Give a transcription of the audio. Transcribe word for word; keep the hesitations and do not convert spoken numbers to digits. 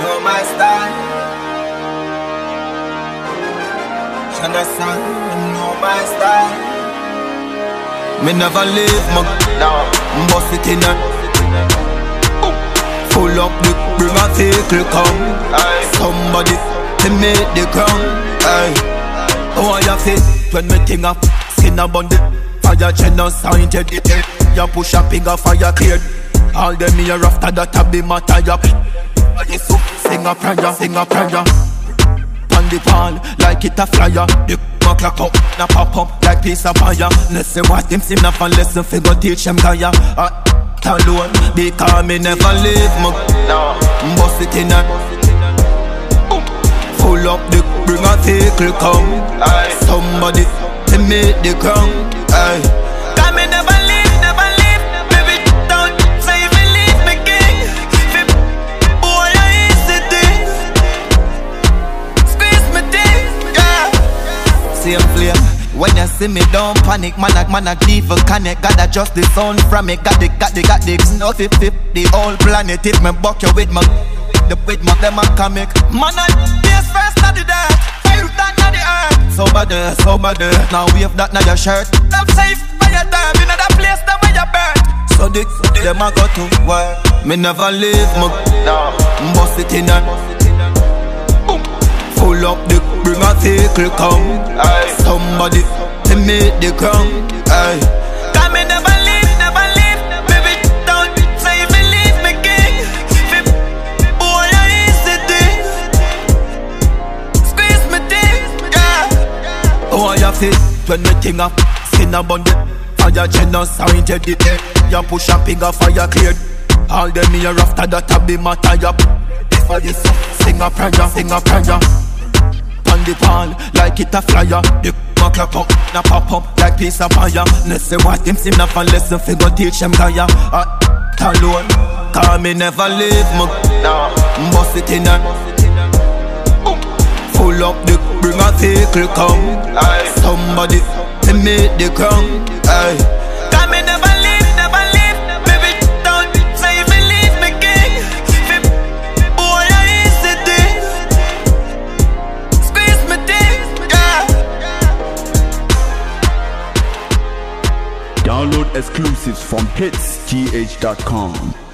know my style. Shana San, know my style. Me never leave my no. Bust it in a full up the bring a vehicle come. Aye. Somebody to make the ground. Aye. Oh, I fit when me ting up skin a bundle. Fire genocide to the head. You push a pig a fire cleared. All them here after that a be my tie up. I so sing a prayer, sing a prayer. On the pond like it a flyer. The my clock up, na pop up like piece of fire. Let's see what them see enough and listen fi go teach them Gaia. Uh, alone because me never leave my no. Bust it in a full up the bring a vehicle come. Aye. Somebody to make the ground. Aye. Cause me never leave, never leave. Baby don't say if you leave me king. Fi boy I easy thing. Squeeze me thing, yeah. Same flame. When you see me don't panic, man, I, man, I leave a connect. Gotta adjust the sound from it. Got the, got the, got the, no fit, fit, the whole planet. If me buck you with my, the with my, them a comic. Man, I yes first not the dirt, fire that not the earth. So bad, so bad, now wave that not your shirt. I'm safe by your time, in another place than where you birth. So the, them a go to work. Me never leave my, no. Bust it in and full up the bring a vehicle come. Aye. Somebody to make the ground. Aye. Cause me never leave, never leave. Baby don't say if you leave me king. Fi boy I easy thing. Squeeze me thing, yeah. Oh I have it when me ting up skin a bundle. Fire genocide to the head. You push a pig a fire cleared. All them here after that a be my tie up. If I just sing a prayer, sing a prayer. On the pond like it a flyer. The my clock up, na pop up like piece of fire. Let's see what them see enough and listen fi go teach them Gaia. Uh, alone, cause me never leave my no. Bust it in a full up the bring a vehicle come. Aye. Somebody to make the ground. Aye. Cause me never leave, never leave. Baby don't say if you leave me king. Fi boy I easy thing. Download exclusives from hits G H dot com.